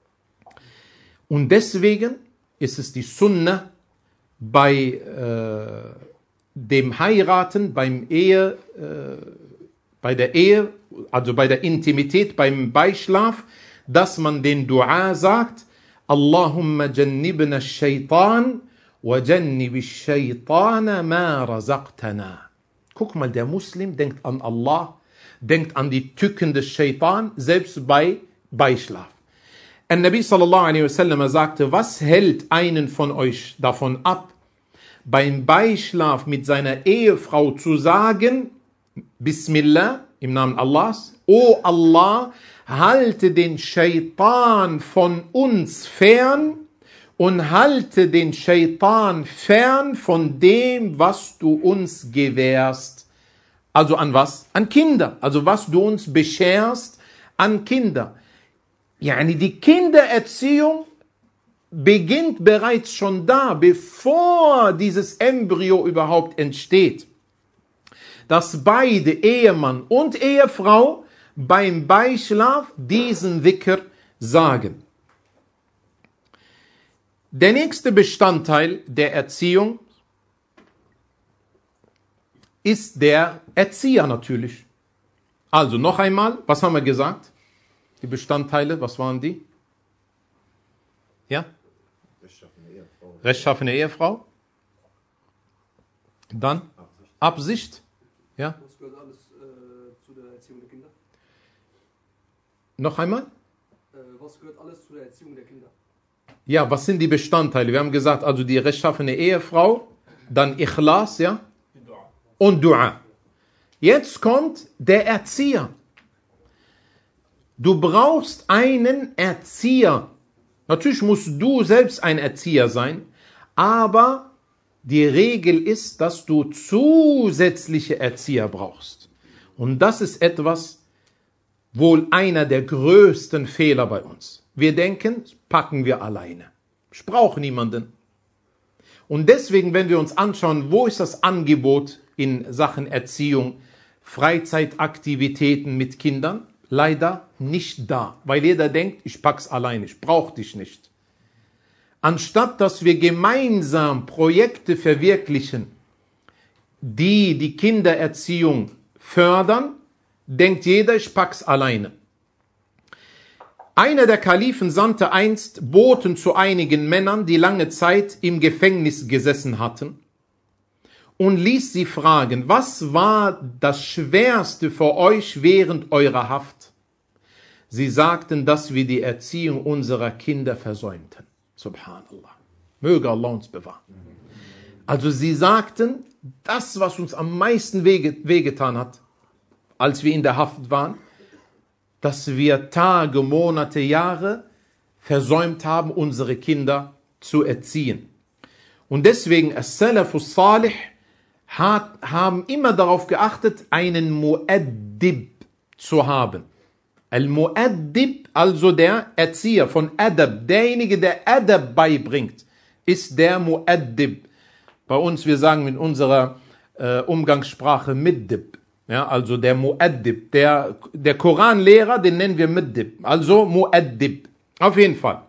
Und deswegen ist es die Sunnah bei äh, dem Heiraten, beim Ehe, äh, bei der Ehe, also bei der Intimität, beim Beischlaf, dass man den Dua sagt, Allahumma jannibna ash-shaytan wa jannibi ash-shaytana ma razaqtana. Guck mal, der Muslim denkt an Allah, denkt an die Tücken des Shaitan, selbst bei Beischlaf. An-Nabi sallallahu alaihi wasallam sagte, was hält einen von euch davon ab, beim Beischlaf mit seiner Ehefrau zu sagen, Bismillah, im Namen Allahs, O Allah, halte den Shaitan von uns fern und halte den Shaitan fern von dem, was du uns gewährst. Also an was? An Kinder. Also was du uns bescherst an Kinder. Yani die Kindererziehung beginnt bereits schon da, bevor dieses Embryo überhaupt entsteht. Dass beide Ehemann und Ehefrau beim Beischlaf diesen Dhikr sagen. Der nächste Bestandteil der Erziehung ist der Erzieher natürlich. Also noch einmal, was haben wir gesagt? Die Bestandteile, was waren die? Ja? Rechtschaffene Ehefrau. Rechtschaffene Ehefrau. Dann Absicht. Absicht. Ja? Das gehört alles äh, zu der Erziehung der Kinder. Noch einmal? Äh, was gehört alles zu der Erziehung der Kinder? Ja, was sind die Bestandteile? Wir haben gesagt, also die rechtschaffene Ehefrau, dann Ikhlas, ja? Und Dua. Jetzt kommt der Erzieher. Du brauchst einen Erzieher. Natürlich musst du selbst ein Erzieher sein, aber Die Regel ist, dass du zusätzliche Erzieher brauchst. Und das ist etwas, wohl einer der größten Fehler bei uns. Wir denken, packen wir alleine. Ich brauche niemanden. Und deswegen, wenn wir uns anschauen, wo ist das Angebot in Sachen Erziehung, Freizeitaktivitäten mit Kindern? Leider nicht da, weil jeder denkt, ich pack's alleine, ich brauche dich nicht. Anstatt dass wir gemeinsam Projekte verwirklichen, die die Kindererziehung fördern, denkt jeder, ich pack's alleine. Einer der Kalifen sandte einst Boten zu einigen Männern, die lange Zeit im Gefängnis gesessen hatten, und ließ sie fragen, was war das Schwerste für euch während eurer Haft? Sie sagten, dass wir die Erziehung unserer Kinder versäumten. Subhanallah. Möge Allah uns bewahren. Also sie sagten, das, was uns am meisten wehgetan hat, als wir in der Haft waren, dass wir Tage, Monate, Jahre versäumt haben, unsere Kinder zu erziehen. Und deswegen, As-Salafus Salih hat, haben immer darauf geachtet, einen Mu'addib zu haben. Al-Mu'addib, also der Erzieher von Adab, derjenige, der Adab beibringt, ist der Mu'addib. Bei uns, wir sagen in unserer äh, Umgangssprache Middib, ja, also der Mu'addib, der, der Koranlehrer, den nennen wir Middib, also Mu'addib, auf jeden Fall.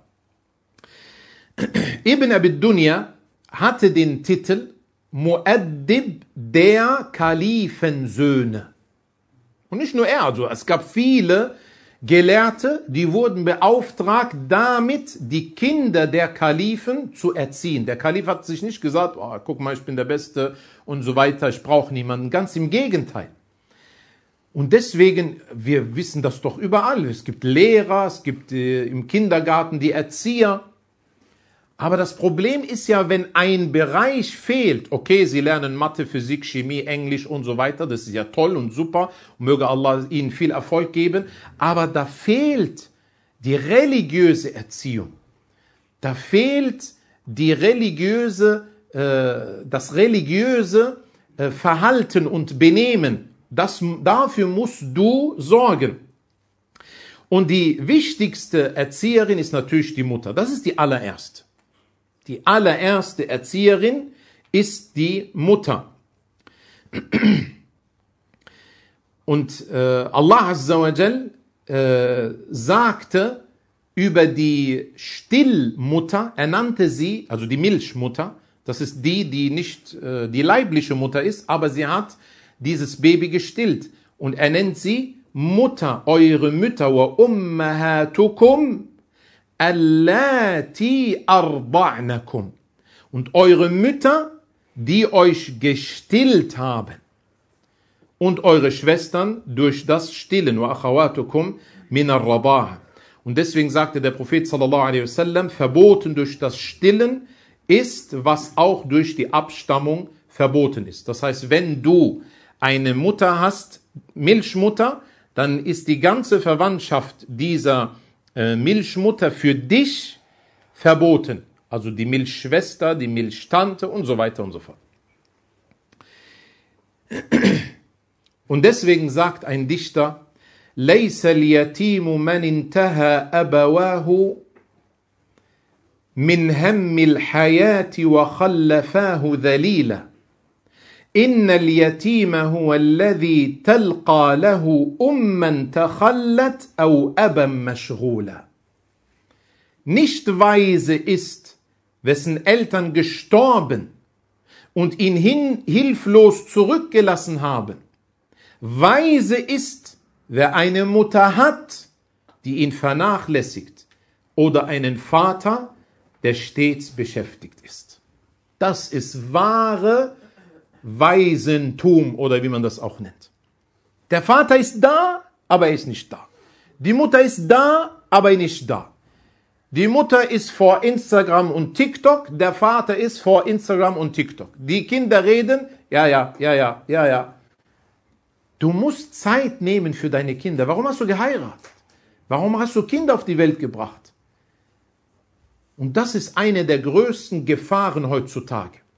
Ibn Abi Dunya hatte den Titel Mu'addib der Kalifensöhne. Und nicht nur er, also es gab viele Gelehrte, die wurden beauftragt, damit die Kinder der Kalifen zu erziehen. Der Kalif hat sich nicht gesagt, oh, guck mal, ich bin der Beste und so weiter, ich brauche niemanden. Ganz im Gegenteil. Und deswegen, wir wissen das doch überall. Es gibt Lehrer, es gibt äh, im Kindergarten die Erzieher. Aber das Problem ist ja, wenn ein Bereich fehlt, okay, sie lernen Mathe, Physik, Chemie, Englisch und so weiter, das ist ja toll und super, möge Allah ihnen viel Erfolg geben, aber da fehlt die religiöse Erziehung, da fehlt die religiöse, äh, das religiöse äh, Verhalten und Benehmen, das, dafür musst du sorgen. Und die wichtigste Erzieherin ist natürlich die Mutter, das ist die allererste. Die allererste Erzieherin ist die Mutter. Und äh, Allah Azza wa Jal äh, sagte über die Stillmutter, er nannte sie, also die Milchmutter, das ist die, die nicht äh, die leibliche Mutter ist, aber sie hat dieses Baby gestillt. Und er nennt sie Mutter, eure Mütter, wa ummahatukum allati arda'nakum. Und eure Mütter, die euch gestillt haben. Und eure Schwestern durch das Stillen. Wa akhawatukum min ar-raba'a. Und deswegen sagte der Prophet sallallahu alaihi wasallam, verboten durch das Stillen ist, was auch durch die Abstammung verboten ist. Das heißt, wenn du eine Mutter hast, Milchmutter, dann ist die ganze Verwandtschaft dieser Milchmutter für dich verboten. Also die Milchschwester, die Milchtante und so weiter und so fort. Und deswegen sagt ein Dichter, لَيْسَ الْيَتِيمُ مَنْ انْتَهَى أَبَوَاهُ مِنْ هَمِّ الْحَيَاةِ وَخَلَّفَاهُ ذَلِيلًا إِنَّ الْيَتِيمَ هُوَ الَّذِي تَلْقَى لَهُ أُمًّا تَخَلَّتْ أَوْ أَبًا مَشْغُولًا. Nicht weise ist, wessen Eltern gestorben und ihn hin, hilflos zurückgelassen haben. Weise ist, wer eine Mutter hat, die ihn vernachlässigt, oder einen Vater, der stets beschäftigt ist. Das ist wahre Waisentum oder wie man das auch nennt. Der Vater ist da, aber er ist nicht da. Die Mutter ist da, aber nicht da. Die Mutter ist vor Instagram und TikTok, der Vater ist vor Instagram und TikTok. Die Kinder reden, ja, ja, ja, ja, ja, ja. Du musst Zeit nehmen für deine Kinder. Warum hast du geheiratet? Warum hast du Kinder auf die Welt gebracht? Und das ist eine der größten Gefahren heutzutage.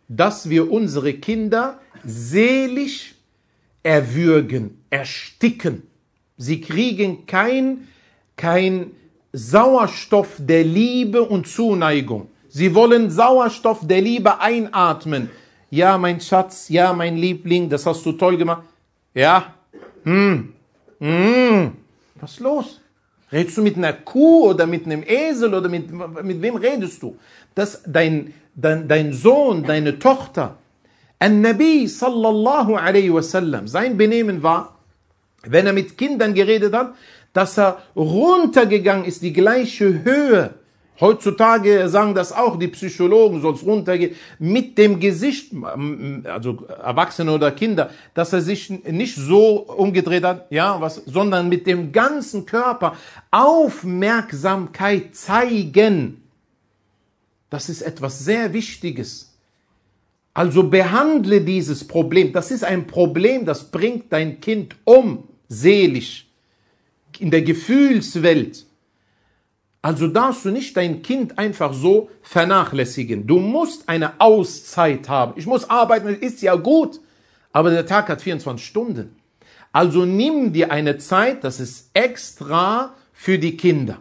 dass wir unsere Kinder seelisch erwürgen, ersticken. Sie kriegen kein, kein Sauerstoff der Liebe und Zuneigung. Sie wollen Sauerstoff der Liebe einatmen. Ja, mein Schatz, ja, mein Liebling, das hast du toll gemacht. Ja, hm, hm, was ist los? Redest du mit einer Kuh oder mit einem Esel oder mit, mit wem redest du? Das, dein, dein, dein Sohn, deine Tochter, An-Nabi sallallahu alaihi wasallam, sein Benehmen war, wenn er mit Kindern geredet hat, dass er runtergegangen ist, die gleiche Höhe. Heutzutage sagen das auch die Psychologen, soll es runtergehen, mit dem Gesicht, also Erwachsene oder Kinder, dass er sich nicht so umgedreht hat, ja, was, sondern mit dem ganzen Körper Aufmerksamkeit zeigen. Das ist etwas sehr Wichtiges. Also behandle dieses Problem. Das ist ein Problem, das bringt dein Kind um, seelisch, in der Gefühlswelt. Also darfst du nicht dein Kind einfach so vernachlässigen. Du musst eine Auszeit haben. Ich muss arbeiten, ist ja gut, aber der Tag hat vierundzwanzig Stunden. Also nimm dir eine Zeit, das ist extra für die Kinder.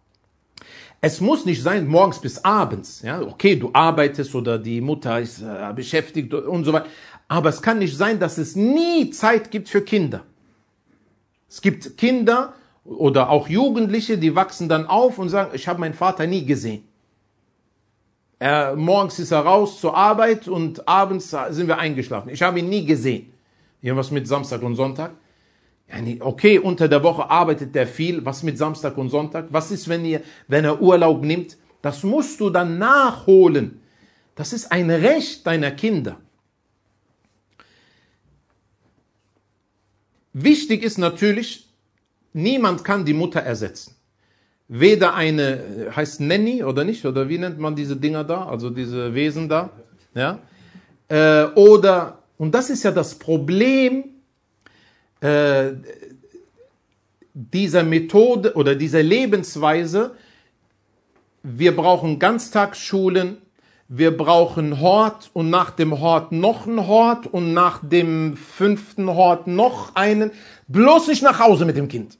Es muss nicht sein, morgens bis abends. Ja, okay, du arbeitest oder die Mutter ist äh, beschäftigt und so weiter. Aber es kann nicht sein, dass es nie Zeit gibt für Kinder. Es gibt Kinder oder auch Jugendliche, die wachsen dann auf und sagen, ich habe meinen Vater nie gesehen. Er, morgens ist er raus zur Arbeit und abends sind wir eingeschlafen. Ich habe ihn nie gesehen. Ja, was mit Samstag und Sonntag? Okay, unter der Woche arbeitet er viel. Was mit Samstag und Sonntag? Was ist, wenn, ihr, wenn er Urlaub nimmt? Das musst du dann nachholen. Das ist ein Recht deiner Kinder. Wichtig ist natürlich, niemand kann die Mutter ersetzen. Weder eine, heißt Nanny oder nicht, oder wie nennt man diese Dinger da, also diese Wesen da, ja, äh, oder, und das ist ja das Problem äh, dieser Methode oder dieser Lebensweise. Wir brauchen Ganztagsschulen, wir brauchen Hort und nach dem Hort noch einen Hort und nach dem fünften Hort noch einen, bloß nicht nach Hause mit dem Kind.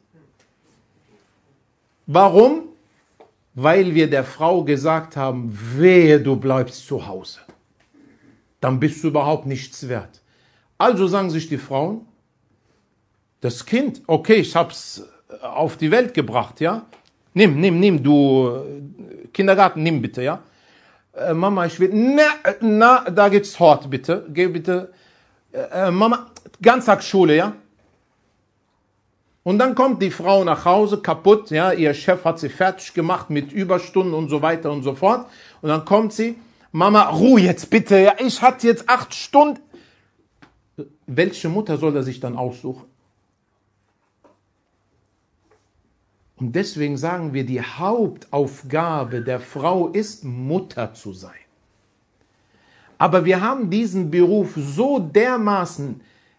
Warum? Weil wir der Frau gesagt haben, wehe, du bleibst zu Hause. Dann bist du überhaupt nichts wert. Also sagen sich die Frauen, das Kind, okay, ich hab's auf die Welt gebracht, ja. Nimm, nimm, nimm, du Kindergarten, nimm bitte, ja. Äh, Mama, ich will, na, na, da gibt's Hort, bitte. Geh bitte, äh, Mama, Ganztagsschule, ja. Und dann kommt die Frau nach Hause, kaputt, ja, ihr Chef hat sie fertig gemacht mit Überstunden und so weiter und so fort. Und dann kommt sie, Mama, Ruhe jetzt bitte, ja, ich hatte jetzt acht Stunden. Welche Mutter soll er sich dann aussuchen? Und deswegen sagen wir, die Hauptaufgabe der Frau ist, Mutter zu sein. Aber wir haben diesen Beruf so dermaßen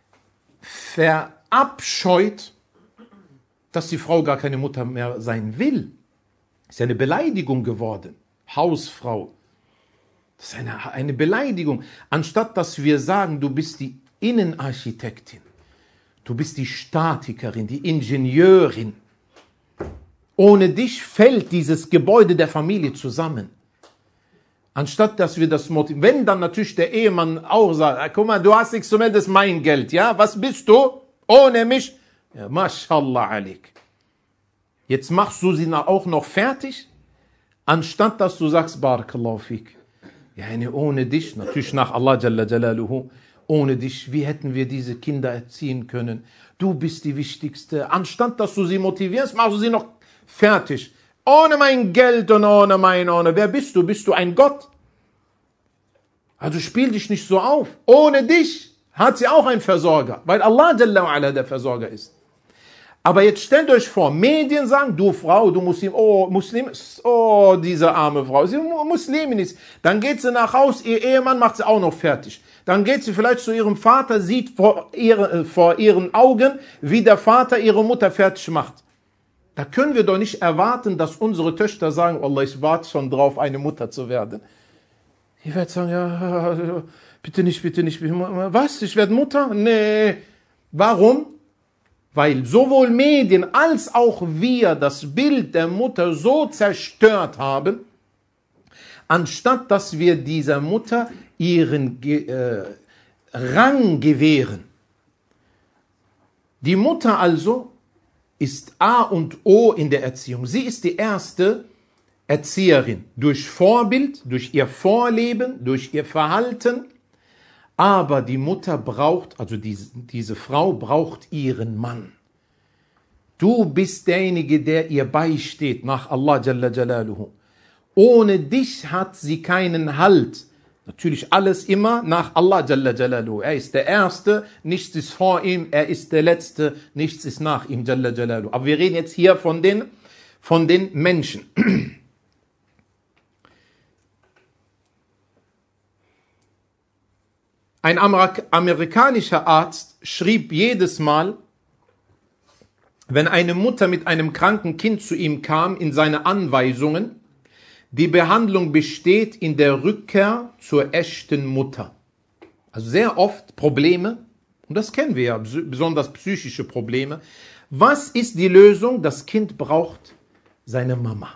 verabscheut, dass die Frau gar keine Mutter mehr sein will. Das ist ja eine Beleidigung geworden. Hausfrau. Das ist eine, eine Beleidigung. Anstatt dass wir sagen, du bist die Innenarchitektin, du bist die Statikerin, die Ingenieurin. Ohne dich fällt dieses Gebäude der Familie zusammen. Anstatt dass wir das motivieren. Wenn dann natürlich der Ehemann auch sagt, guck mal, du hast nichts zu melden, das ist mein Geld, ja? Was bist du? Ohne mich? Ja, mashallah alik. Jetzt machst du sie auch noch fertig, anstatt dass du sagst, barakallahu fik. Ja, ohne dich, natürlich nach Allah Jalla Jalaluhu, ohne dich, wie hätten wir diese Kinder erziehen können? Du bist die Wichtigste. Anstatt dass du sie motivierst, machst du sie noch fertig. Ohne mein Geld und ohne mein, ohne. Wer bist du? Bist du ein Gott? Also spiel dich nicht so auf. Ohne dich hat sie auch einen Versorger, weil Allah Jalla wa Ala der Versorger ist. Aber jetzt stellt euch vor, Medien sagen, du Frau, du Muslim, oh, Muslim, oh, diese arme Frau, sie Muslimin ist. Dann geht sie nach Hause, ihr Ehemann macht sie auch noch fertig. Dann geht sie vielleicht zu ihrem Vater, sieht vor, ihre, vor ihren Augen, wie der Vater ihre Mutter fertig macht. Da können wir doch nicht erwarten, dass unsere Töchter sagen, Allah, ich warte schon drauf, eine Mutter zu werden. Ich werde sagen, ja, bitte nicht, bitte nicht. Was? Ich werde Mutter? Nee. Warum? Weil sowohl Medien als auch wir das Bild der Mutter so zerstört haben, anstatt dass wir dieser Mutter ihren äh, Rang gewähren. Die Mutter also ist A und O in der Erziehung. Sie ist die erste Erzieherin durch Vorbild, durch ihr Vorleben, durch ihr Verhalten. Aber die Mutter braucht, also diese, diese Frau braucht ihren Mann. Du bist derjenige, der ihr beisteht nach Allah Jalla Jalaluhu. Ohne dich hat sie keinen Halt. Natürlich alles immer nach Allah Jalla Jalaluhu. Er ist der Erste, nichts ist vor ihm, er ist der Letzte, nichts ist nach ihm Jalla Jalaluhu. Aber wir reden jetzt hier von den, von den Menschen. Ein amerikanischer Arzt schrieb jedes Mal, wenn eine Mutter mit einem kranken Kind zu ihm kam, in seine Anweisungen, die Behandlung besteht in der Rückkehr zur echten Mutter. Also sehr oft Probleme, und das kennen wir ja, besonders psychische Probleme. Was ist die Lösung? Das Kind braucht seine Mama.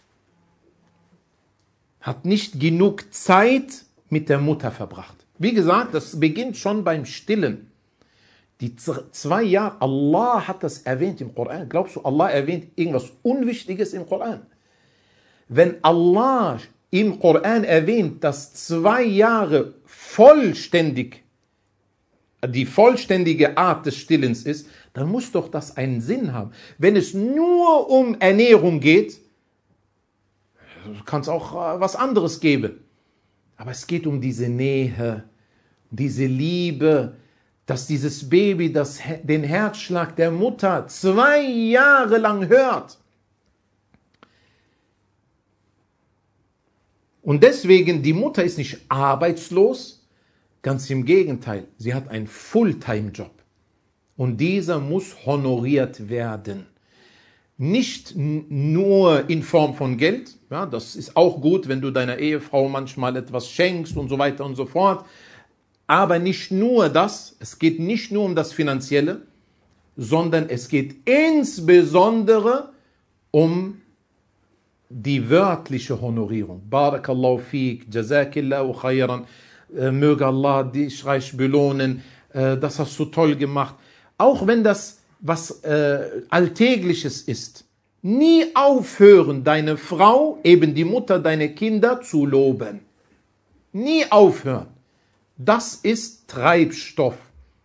Hat nicht genug Zeit mit der Mutter verbracht. Wie gesagt, das beginnt schon beim Stillen. Die zwei Jahre, Allah hat das erwähnt im Koran. Glaubst du, Allah erwähnt irgendwas Unwichtiges im Koran? Wenn Allah im Koran erwähnt, dass zwei Jahre vollständig, die vollständige Art des Stillens ist, dann muss doch das einen Sinn haben. Wenn es nur um Ernährung geht, kann es auch was anderes geben. Aber es geht um diese Nähe, diese Liebe, dass dieses Baby das, den Herzschlag der Mutter zwei Jahre lang hört. Und deswegen, die Mutter ist nicht arbeitslos, ganz im Gegenteil, sie hat einen Fulltime-Job. Und dieser muss honoriert werden. Nicht nur in Form von Geld, ja, das ist auch gut, wenn du deiner Ehefrau manchmal etwas schenkst und so weiter und so fort, aber nicht nur das, es geht nicht nur um das Finanzielle, sondern es geht insbesondere um die wörtliche Honorierung. Barakallahu fiik, Jazakillahu khayran, möge Allah dich reich belohnen, das hast du toll gemacht. Auch wenn das was äh, Alltägliches ist. Nie aufhören, deine Frau, eben die Mutter deiner Kinder, zu loben. Nie aufhören. Das ist Treibstoff.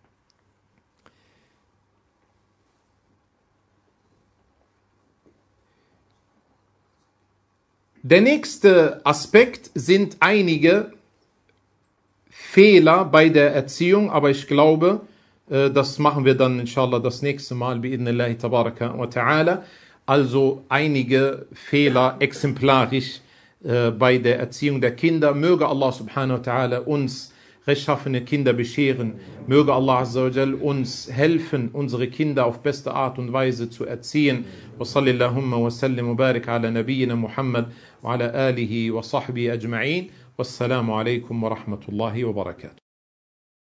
Der nächste Aspekt sind einige Fehler bei der Erziehung, aber ich glaube, das machen wir dann inshallah das nächste Mal bi'idhnillahi tabaraka wa ta'ala. Also einige Fehler exemplarisch äh, bei der Erziehung der Kinder. Möge Allah subhanahu wa ta'ala uns rechtschaffene Kinder bescheren. Möge Allah azza wa jal uns helfen, unsere Kinder auf beste Art und Weise zu erziehen. Wa sallillahumma wa sallim wa barik ala nabiyyina Muhammad wa ala alihi wa sahbihi ajma'in. Wassalamu alaikum wa rahmatullahi wa barakatuh.